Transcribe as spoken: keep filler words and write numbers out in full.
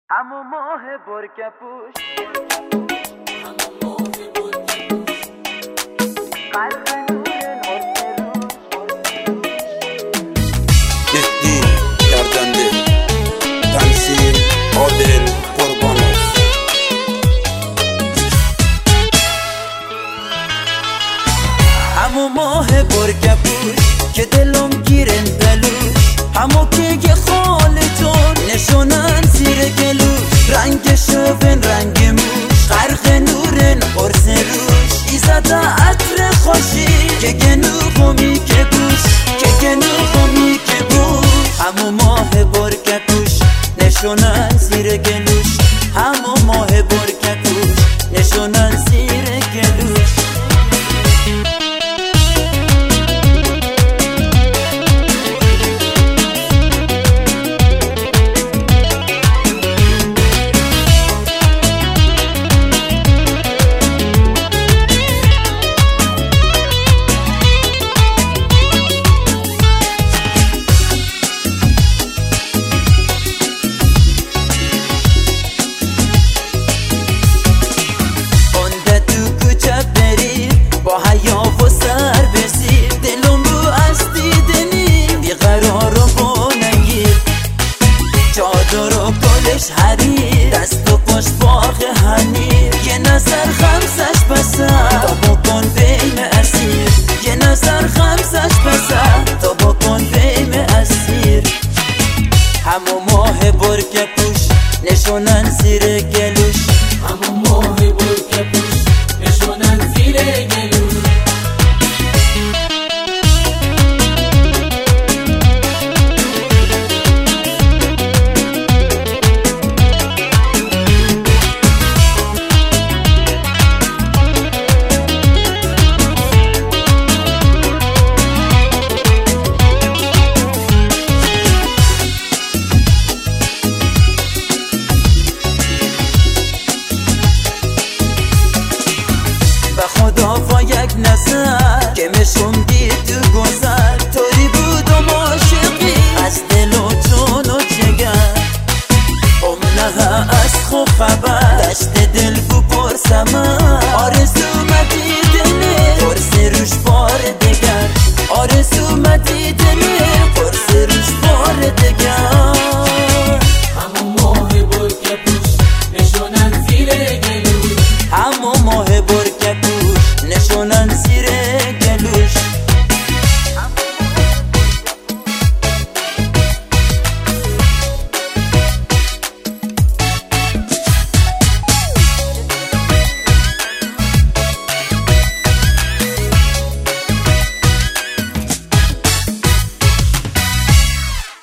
همون ماه برکپوش قلب نور مهدی گردنده تمثیل عادل قربانوف. همون ماه برکپوش که دلم گیرن دلوش، همو که یه خالتون نشونن زیر گلوش، رنگ شوون رنگ موش غرق نورن قرص روش، ایزده عطر خوشی که گنو خومی که بوش که گنو خومی که بوش. همون ماه برکپوش نشونن زیر گلوش، همون ماه برکپوش نشونن زیر گلوش. حریر دست و پشت باغ هنیر، یه نظر خمسش بسر تا بکن بیم اسیر، یه نظر خمسش بسر تا بکن بیم اسیر. همون ماه برکپوش نشونن زیر گلوش، همون ماه برکپوش نشونن زیر گلوش. خدا با یک نظر که مشون دید تو گذر، طوری بود و عاشقی از دل و جون و جگر، ام نه از خوب خبر دشت دل بو پرسمن. آره